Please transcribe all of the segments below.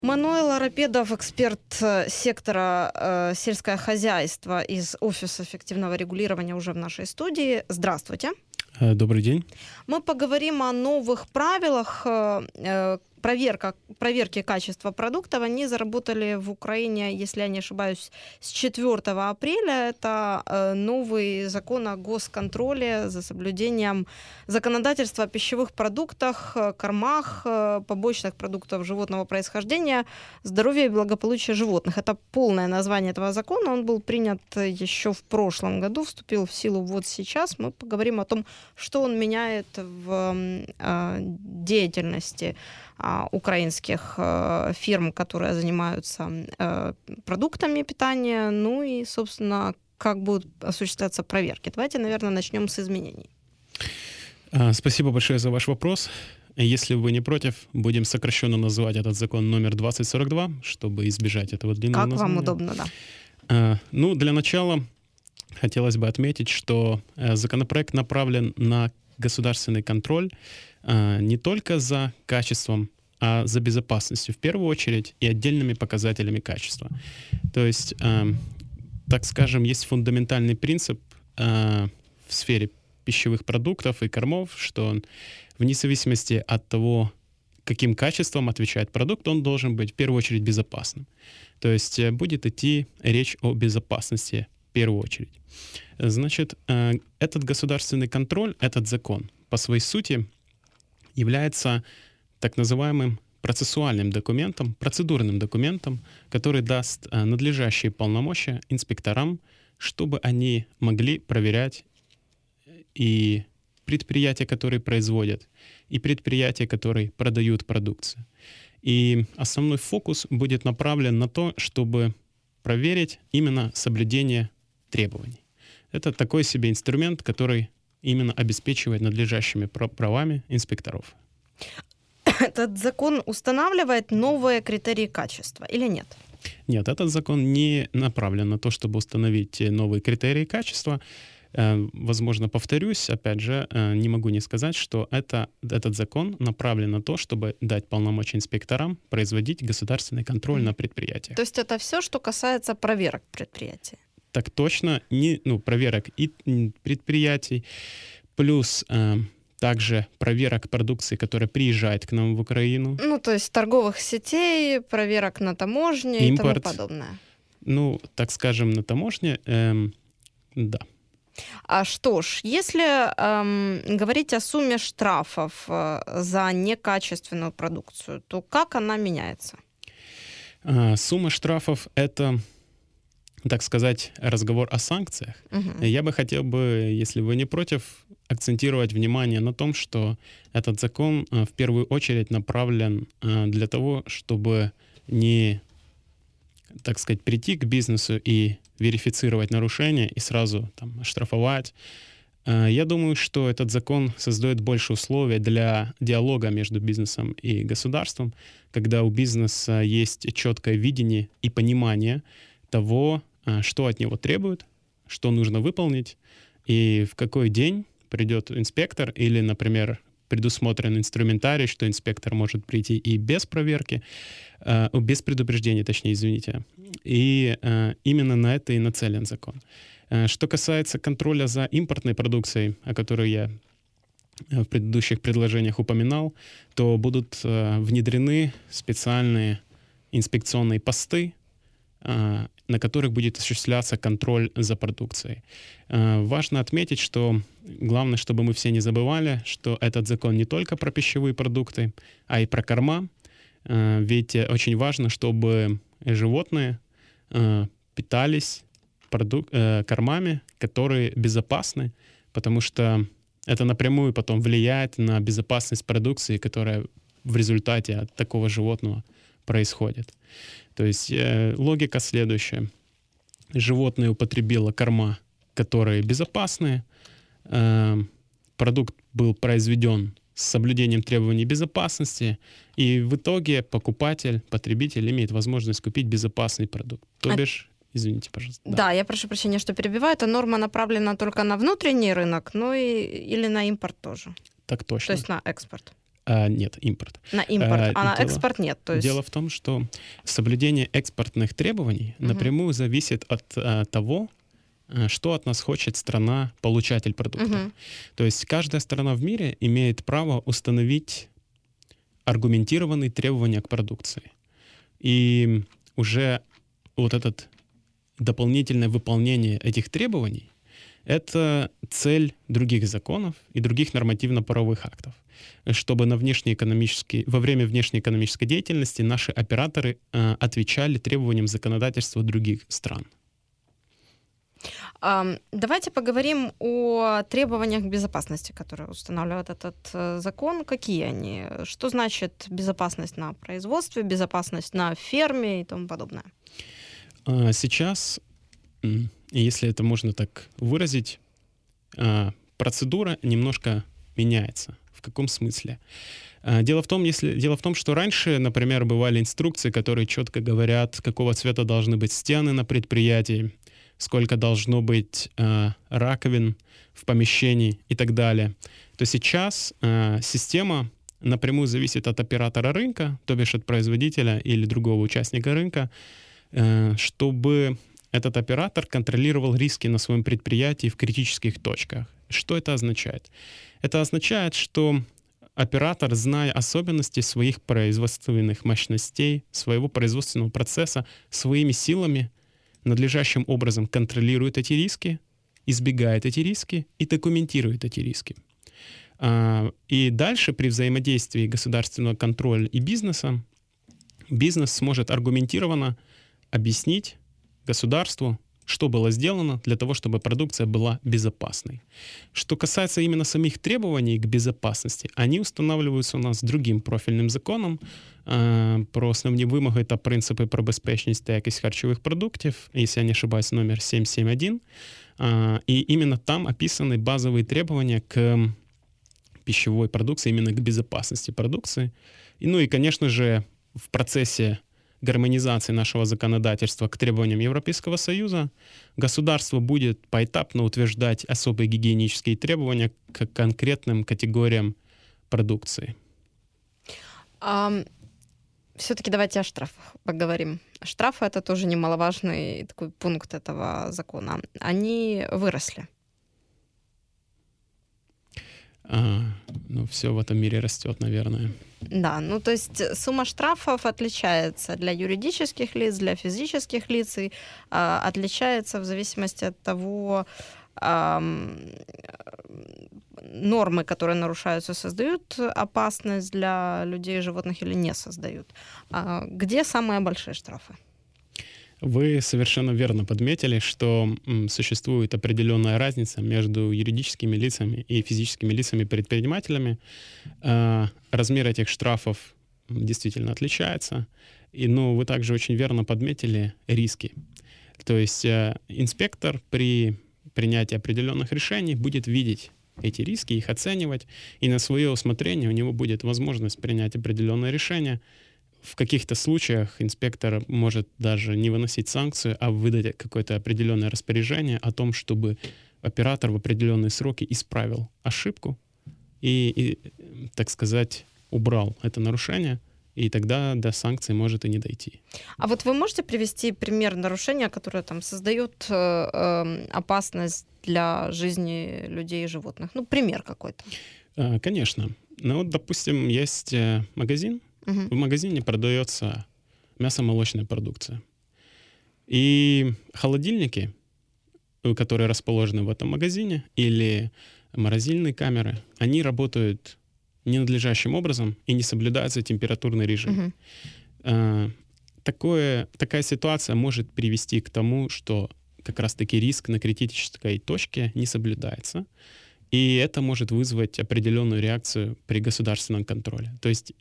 Мануэл Арапедов, эксперт сектора сельское хозяйство из Офиса эффективного регулирования, уже в нашей студии. Здравствуйте. Добрый день. Мы поговорим о новых правилах проверки качества продуктов. Они заработали в Украине, если я не ошибаюсь, с 4 апреля. Это новый закон о госконтроле за соблюдением законодательства о пищевых продуктах, кормах, побочных продуктов животного происхождения, здоровья и благополучия животных. Это полное название этого закона. Он был принят еще в прошлом году, вступил в силу вот сейчас. Мы поговорим о том, что он меняет в деятельности украинских фирм, которые занимаются продуктами питания, ну и, собственно, как будут осуществляться проверки. Давайте, наверное, начнем с изменений. Спасибо большое за ваш вопрос. Если вы не против, будем сокращенно называть этот закон номер 2042, чтобы избежать этого длинного названия. Как вам удобно, да. Для начала хотелось бы отметить, что законопроект направлен на государственный контроль не только за качеством, а за безопасностью в первую очередь и отдельными показателями качества. То есть, так скажем, есть фундаментальный принцип в сфере пищевых продуктов и кормов, что вне зависимости от того, каким качеством отвечает продукт, он должен быть в первую очередь безопасным. То есть будет идти речь о безопасности в первую очередь. Значит, этот государственный контроль, этот закон по своей сути является так называемым процессуальным документом, процедурным документом, который даст надлежащие полномочия инспекторам, чтобы они могли проверять и предприятия, которые производят, и предприятия, которые продают продукцию. И основной фокус будет направлен на то, чтобы проверить именно соблюдение требований. Это такой себе инструмент, который именно обеспечивает надлежащими правами инспекторов. Этот закон устанавливает новые критерии качества или нет? Нет, этот закон не направлен на то, чтобы установить новые критерии качества. Возможно, повторюсь, опять же, не могу не сказать, что этот закон направлен на то, чтобы дать полномочия инспекторам производить государственный контроль на предприятиях. То есть это все, что касается проверок предприятий? Так точно, проверок и предприятий, плюс также проверок продукции, которая приезжает к нам в Украину. То есть торговых сетей, проверок на таможне импорт, и тому подобное. Так скажем, на таможне, да. А что ж, если говорить о сумме штрафов за некачественную продукцию, то как она меняется? Сумма штрафов — это, так сказать, разговор о санкциях. Угу. Я бы хотел, если вы не против, акцентировать внимание на том, что этот закон в первую очередь направлен для того, чтобы не, так сказать, прийти к бизнесу и верифицировать нарушения и сразу оштрафовать. Я думаю, что этот закон создает больше условий для диалога между бизнесом и государством, когда у бизнеса есть четкое видение и понимание того, что от него требуют, что нужно выполнить, и в какой день придет инспектор или, например, предусмотрен инструментарий, что инспектор может прийти и без проверки, без предупреждения, точнее, извините. И именно на это и нацелен закон. Что касается контроля за импортной продукцией, о которой я в предыдущих предложениях упоминал, то будут внедрены специальные инспекционные посты, на которых будет осуществляться контроль за продукцией. Важно отметить, что главное, чтобы мы все не забывали, что этот закон не только про пищевые продукты, а и про корма. Ведь очень важно, чтобы животные питались кормами, которые безопасны, потому что это напрямую потом влияет на безопасность продукции, которая в результате от такого животного происходит. То есть логика следующая. Животное употребило корма, которые безопасные, продукт был произведен с соблюдением требований безопасности, и в итоге покупатель, потребитель имеет возможность купить безопасный продукт. То бишь, извините, пожалуйста. Да, я прошу прощения, что перебиваю. Эта норма направлена только на внутренний рынок, или на импорт тоже? Так точно. То есть на экспорт? Нет, импорт. На импорт, а на экспорт нет. То есть... Дело в том, что соблюдение экспортных требований напрямую зависит от того, что от нас хочет страна-получатель продукта. То есть каждая страна в мире имеет право установить аргументированные требования к продукции. И уже вот это дополнительное выполнение этих требований — это цель других законов и других нормативно-правовых актов, чтобы во время внешнеэкономической деятельности наши операторы отвечали требованиям законодательства других стран. Давайте поговорим о требованиях безопасности, которые устанавливает этот закон. Какие они? Что значит безопасность на производстве, безопасность на ферме и тому подобное? Сейчас, если это можно так выразить, процедура немножко меняется. В каком смысле? Дело в том, что раньше, например, бывали инструкции, которые четко говорят, какого цвета должны быть стены на предприятии, сколько должно быть раковин в помещении и так далее. То сейчас система напрямую зависит от оператора рынка, то бишь от производителя или другого участника рынка, чтобы этот оператор контролировал риски на своем предприятии в критических точках. Что это означает? Это означает, что оператор, зная особенности своих производственных мощностей, своего производственного процесса, своими силами надлежащим образом контролирует эти риски, избегает эти риски и документирует эти риски. И дальше при взаимодействии государственного контроля и бизнеса бизнес сможет аргументированно объяснить государству, что было сделано для того, чтобы продукция была безопасной. Что касается именно самих требований к безопасности, они устанавливаются у нас другим профільним законом про основні вимоги та принципи про безпечність та якість харчових продуктів, если я не ошибаюсь, номер 771. И именно там описаны базовые требования к пищевой продукции, именно к безопасности продукции. И, конечно же, в процессе гармонизации нашего законодательства к требованиям Европейского Союза государство будет поэтапно утверждать особые гигиенические требования к конкретным категориям продукции. Все-таки давайте о штрафах поговорим. Штрафы — это тоже немаловажный такой пункт этого закона. Они выросли. Все в этом мире растет, наверное. Да, то есть сумма штрафов отличается для юридических лиц, для физических лиц, и отличается в зависимости от того, нормы, которые нарушаются, создают опасность для людей и животных или не создают. Где самые большие штрафы? Вы совершенно верно подметили, что существует определенная разница между юридическими лицами и физическими лицами-предпринимателями. Размер этих штрафов действительно отличается. Но вы также очень верно подметили риски. То есть инспектор при принятии определенных решений будет видеть эти риски, их оценивать, и на свое усмотрение у него будет возможность принять определенное решение. В каких-то случаях инспектор может даже не выносить санкцию, а выдать какое-то определенное распоряжение о том, чтобы оператор в определенные сроки исправил ошибку и, так сказать, убрал это нарушение, и тогда до санкций может и не дойти. А вот вы можете привести пример нарушения, которое создает опасность для жизни людей и животных? Пример какой-то. Конечно. Допустим, есть магазин. В магазине продается мясо-молочная продукция. И холодильники, которые расположены в этом магазине, или морозильные камеры, они работают ненадлежащим образом и не соблюдается температурный режим. Такая ситуация может привести к тому, что как раз-таки риск на критической точке не соблюдается, и это может вызвать определенную реакцию при государственном контроле. То есть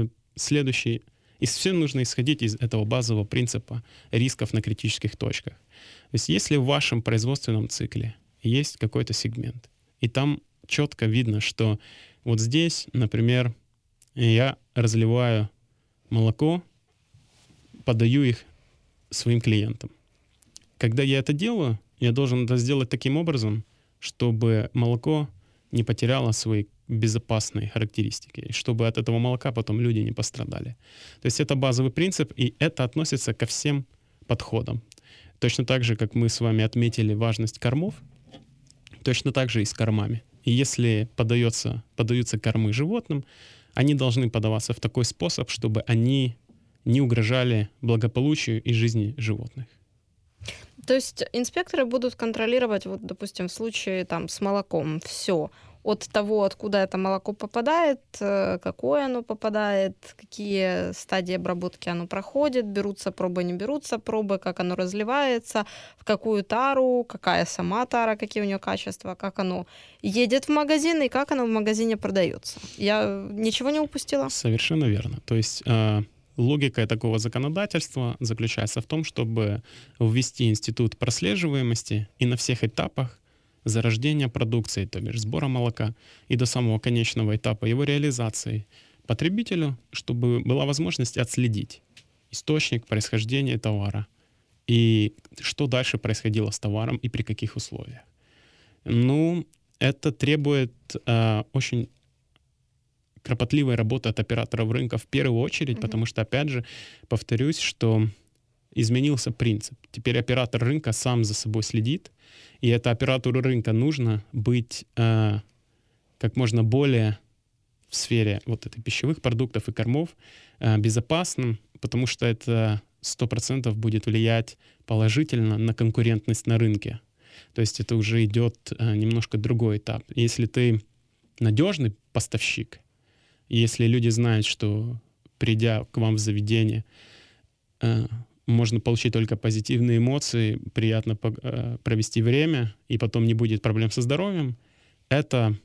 всем нужно исходить из этого базового принципа рисков на критических точках. То есть если в вашем производственном цикле есть какой-то сегмент, и там четко видно, что вот здесь, например, я разливаю молоко, подаю их своим клиентам. Когда я это делаю, я должен это сделать таким образом, чтобы молоко не потеряло свои безопасные характеристики, чтобы от этого молока потом люди не пострадали. То есть это базовый принцип, и это относится ко всем подходам. Точно так же, как мы с вами отметили важность кормов, точно так же и с кормами. И если подаются кормы животным, они должны подаваться в такой способ, чтобы они не угрожали благополучию и жизни животных. То есть инспекторы будут контролировать, вот, допустим, в случае там с молоком все от того, откуда это молоко попадает, какое оно попадает, какие стадии обработки оно проходит, берутся пробы, не берутся пробы, как оно разливается, в какую тару, какая сама тара, какие у нее качества, как оно едет в магазин и как оно в магазине продается. Я ничего не упустила? Совершенно верно. То есть логика такого законодательства заключается в том, чтобы ввести институт прослеживаемости и на всех этапах зарождения продукции, то бишь сбора молока, и до самого конечного этапа его реализации потребителю, чтобы была возможность отследить источник происхождения товара и что дальше происходило с товаром и при каких условиях. Ну, это требует очень кропотливой работы от операторов рынка в первую очередь, потому что, опять же, повторюсь, что изменился принцип. Теперь оператор рынка сам за собой следит, и это оператору рынка нужно быть как можно более в сфере вот этой пищевых продуктов и кормов безопасным, потому что это 100% будет влиять положительно на конкурентность на рынке. То есть это уже идет немножко другой этап. Если ты надежный поставщик, если люди знают, что придя к вам в заведение, можно получить только позитивные эмоции, приятно провести время, и потом не будет проблем со здоровьем, это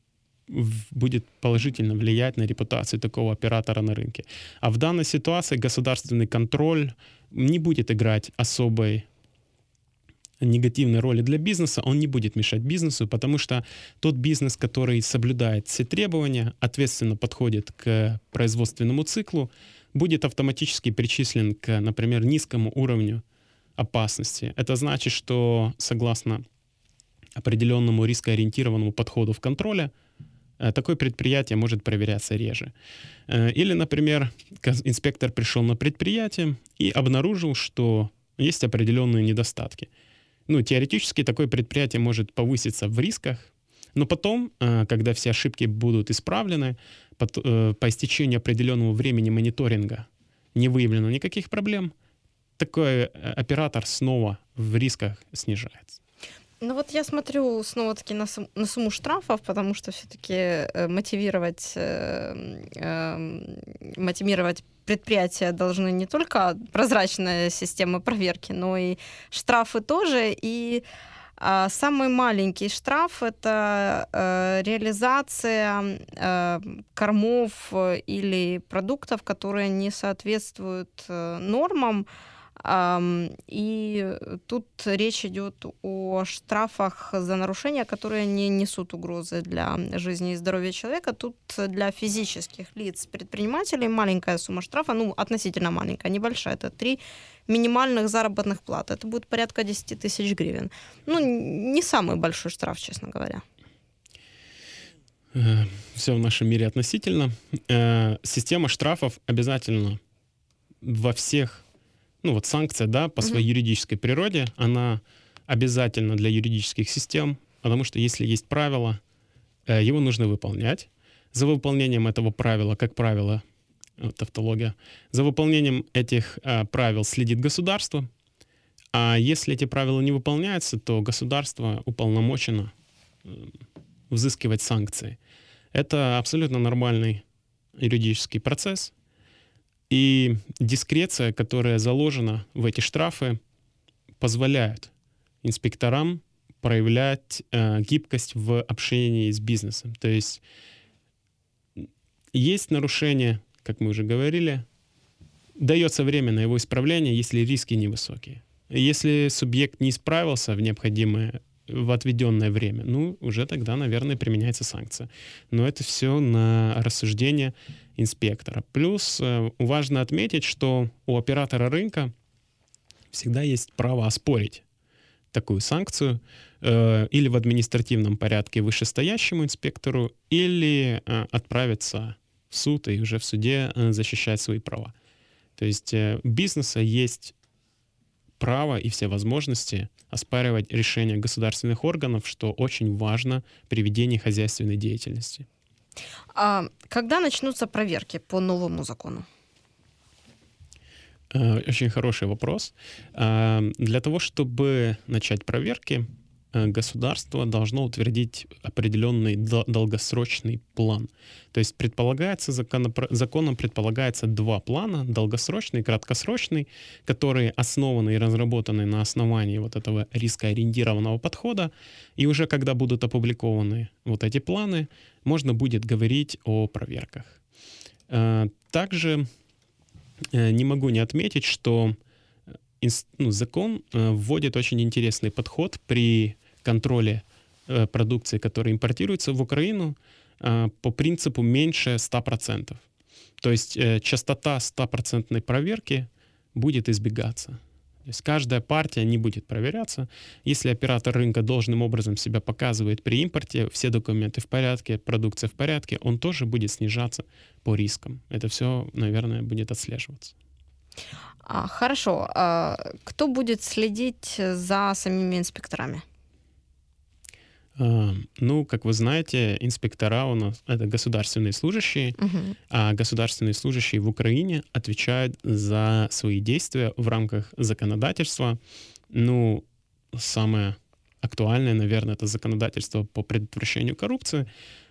будет положительно влиять на репутацию такого оператора на рынке. А в данной ситуации государственный контроль не будет играть особой негативной роли для бизнеса, он не будет мешать бизнесу, потому что тот бизнес, который соблюдает все требования, ответственно подходит к производственному циклу, будет автоматически причислен к, например, низкому уровню опасности. Это значит, что согласно определенному рискоориентированному подходу в контроле, такое предприятие может проверяться реже. Или, например, инспектор пришел на предприятие и обнаружил, что есть определенные недостатки. Ну, теоретически такое предприятие может повыситься в рисках, но потом, когда все ошибки будут исправлены, по истечению определенного времени мониторинга не выявлено никаких проблем, такой оператор снова в рисках снижается. Ну вот я смотрю снова-таки на сумму штрафов, потому что все-таки мотивировать предприятия должны не только прозрачная система проверки, но и штрафы тоже. И самый маленький штраф — это реализация кормов или продуктов, которые не соответствуют нормам. И тут речь идет о штрафах за нарушения, которые не несут угрозы для жизни и здоровья человека. Тут для физических лиц, предпринимателей маленькая сумма штрафа, ну, относительно маленькая, небольшая, это 3 минимальных заработных плат. Это будет порядка 10 тысяч гривен. Ну, не самый большой штраф, честно говоря. Все в нашем мире относительно. Система штрафов обязательно во всех. Ну вот санкция, да, по своей юридической природе, она обязательна для юридических систем, потому что если есть правило, его нужно выполнять. За выполнением этого правила, как правило, тавтология, за выполнением этих правил следит государство, а если эти правила не выполняются, то государство уполномочено взыскивать санкции. Это абсолютно нормальный юридический процесс. И дискреция, которая заложена в эти штрафы, позволяет инспекторам проявлять гибкость в общении с бизнесом. То есть нарушение, как мы уже говорили, дается время на его исправление, если риски невысокие. Если субъект не справился в отведенное время, ну, уже тогда, наверное, применяется санкция. Но это все на рассуждение инспектора. Плюс важно отметить, что у оператора рынка всегда есть право оспорить такую санкцию или в административном порядке вышестоящему инспектору, или отправиться в суд и уже в суде защищать свои права. То есть у бизнеса есть право и все возможности оспаривать решения государственных органов, что очень важно при ведении хозяйственной деятельности. А когда начнутся проверки по новому закону? Очень хороший вопрос. Для того, чтобы начать проверки, государство должно утвердить определенный долгосрочный план. То есть законом предполагается два плана, долгосрочный и краткосрочный, которые основаны и разработаны на основании вот этого рискоориентированного подхода. И уже когда будут опубликованы вот эти планы, можно будет говорить о проверках. Также не могу не отметить, что закон вводит очень интересный подход при контроле продукции, которая импортируется в Украину, по принципу меньше 100%. То есть частота 100% проверки будет избегаться. То есть каждая партия не будет проверяться. Если оператор рынка должным образом себя показывает при импорте, все документы в порядке, продукция в порядке, он тоже будет снижаться по рискам. Это все, наверное, будет отслеживаться. Хорошо. Кто будет следить за самими инспекторами? Как вы знаете, инспектора у нас — это государственные служащие, а государственные служащие в Украине отвечают за свои действия в рамках законодательства. Самое актуальное, наверное, это законодательство по предотвращению коррупции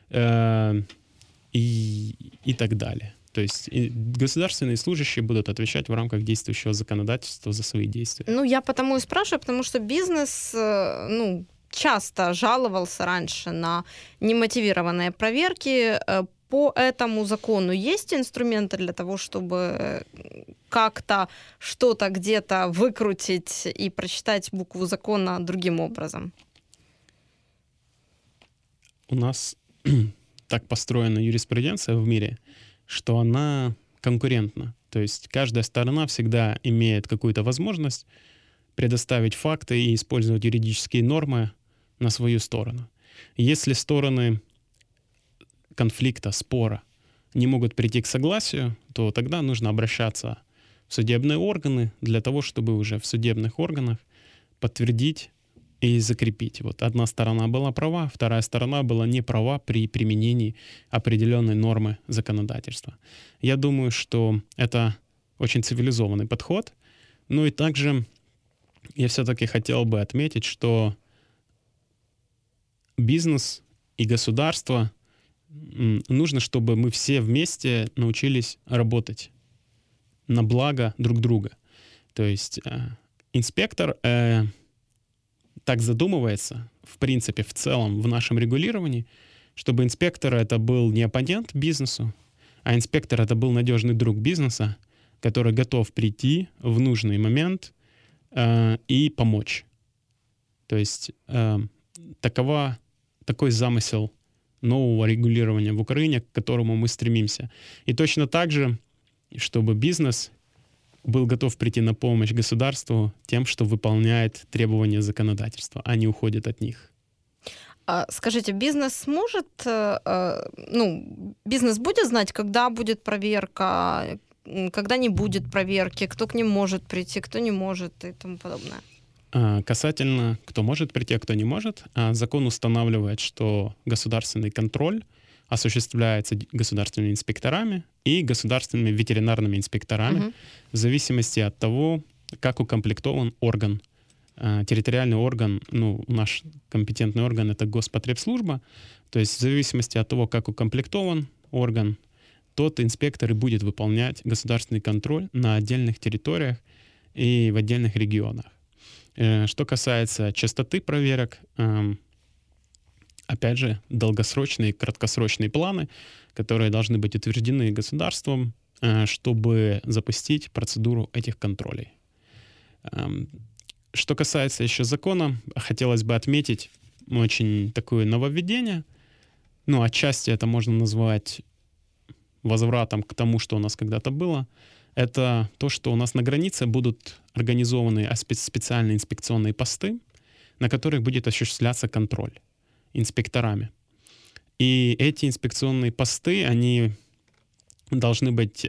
и так далее. То есть государственные служащие будут отвечать в рамках действующего законодательства за свои действия. Я потому и спрашиваю, потому что бизнес, часто жаловался раньше на немотивированные проверки. По этому закону есть инструменты для того, чтобы как-то что-то где-то выкрутить и прочитать букву закона другим образом? У нас так построена юриспруденция в мире, что она конкурентна. То есть каждая сторона всегда имеет какую-то возможность предоставить факты и использовать юридические нормы на свою сторону. Если стороны конфликта, спора не могут прийти к согласию, то тогда нужно обращаться в судебные органы для того, чтобы уже в судебных органах подтвердить и закрепить. Вот одна сторона была права, вторая сторона была не права при применении определенной нормы законодательства. Я думаю, что это очень цивилизованный подход. И также я все-таки хотел бы отметить, что бизнес и государство нужно, чтобы мы все вместе научились работать на благо друг друга. То есть инспектор так задумывается, в принципе, в целом, в нашем регулировании, чтобы инспектор это был не оппонент бизнесу, а инспектор это был надежный друг бизнеса, который готов прийти в нужный момент и помочь. То есть такой замысел нового регулирования в Украине, к которому мы стремимся. И точно так же, чтобы бизнес был готов прийти на помощь государству тем, что выполняет требования законодательства, а не уходит от них. Скажите, бизнес сможет, бизнес будет знать, когда будет проверка, когда не будет проверки, кто к ним может прийти, кто не может и тому подобное? Касательно, кто может прийти, а кто не может, закон устанавливает, что государственный контроль осуществляется государственными инспекторами и государственными ветеринарными инспекторами в зависимости от того, как укомплектован орган. Территориальный орган, наш компетентный орган — это Господребслужба. То есть в зависимости от того, как укомплектован орган, тот инспектор и будет выполнять государственный контроль на отдельных территориях и в отдельных регионах. Что касается частоты проверок, опять же, долгосрочные и краткосрочные планы, которые должны быть утверждены государством, чтобы запустить процедуру этих контролей. Что касается еще закона, хотелось бы отметить очень такое нововведение. Отчасти это можно назвать возвратом к тому, что у нас когда-то было. Это то, что у нас на границе будут организованы специальные инспекционные посты, на которых будет осуществляться контроль инспекторами. И эти инспекционные посты, они должны быть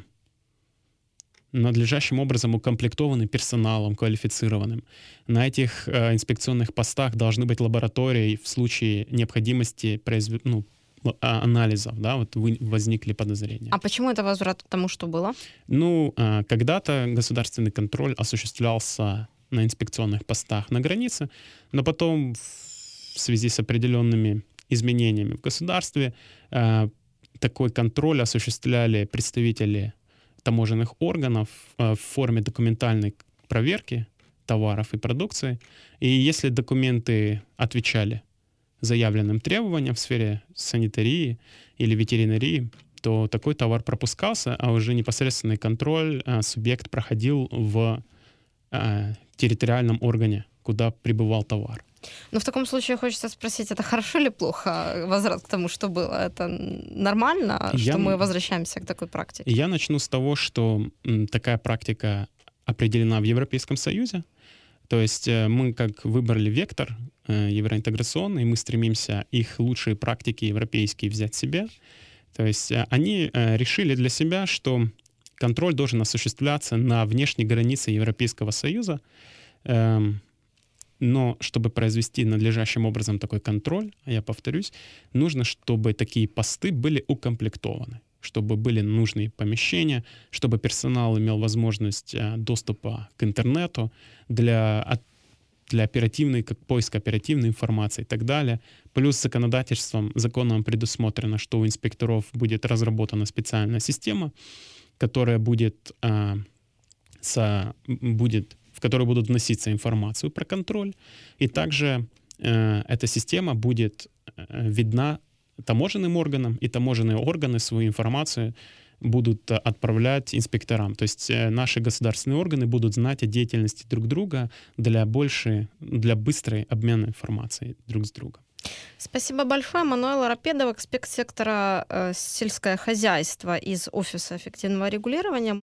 надлежащим образом укомплектованы персоналом квалифицированным. На этих инспекционных постах должны быть лаборатории в случае необходимости анализов, да, вот возникли подозрения. А почему это возврат к тому, что было? Когда-то государственный контроль осуществлялся на инспекционных постах на границе, но потом в связи с определенными изменениями в государстве такой контроль осуществляли представители таможенных органов в форме документальной проверки товаров и продукции. И если документы отвечали заявленным требованиям в сфере санитарии или ветеринарии, то такой товар пропускался, а уже непосредственный контроль субъект проходил в территориальном органе, куда прибывал товар. Но в таком случае хочется спросить, это хорошо или плохо возврат к тому, что было? Это нормально, что мы возвращаемся к такой практике? Я начну с того, что такая практика определена в Европейском Союзе. То есть мы как выбрали вектор евроинтеграционный, мы стремимся их лучшие практики европейские взять себе. То есть они решили для себя, что контроль должен осуществляться на внешней границе Европейского Союза. Но чтобы произвести надлежащим образом такой контроль, я повторюсь, нужно, чтобы такие посты были укомплектованы, чтобы были нужные помещения, чтобы персонал имел возможность доступа к интернету для поиска оперативной информации и так далее. Плюс законом предусмотрено, что у инспекторов будет разработана специальная система, которая в которую будут вноситься информацию про контроль. И также эта система будет видна таможенным органам, и таможенные органы свою информацию будут отправлять инспекторам. То есть наши государственные органы будут знать о деятельности друг друга для быстрой обмена информацией друг с другом. Спасибо большое. Мануэл Арапедов, эксперт сектора сельское хозяйство из Офиса эффективного регулирования.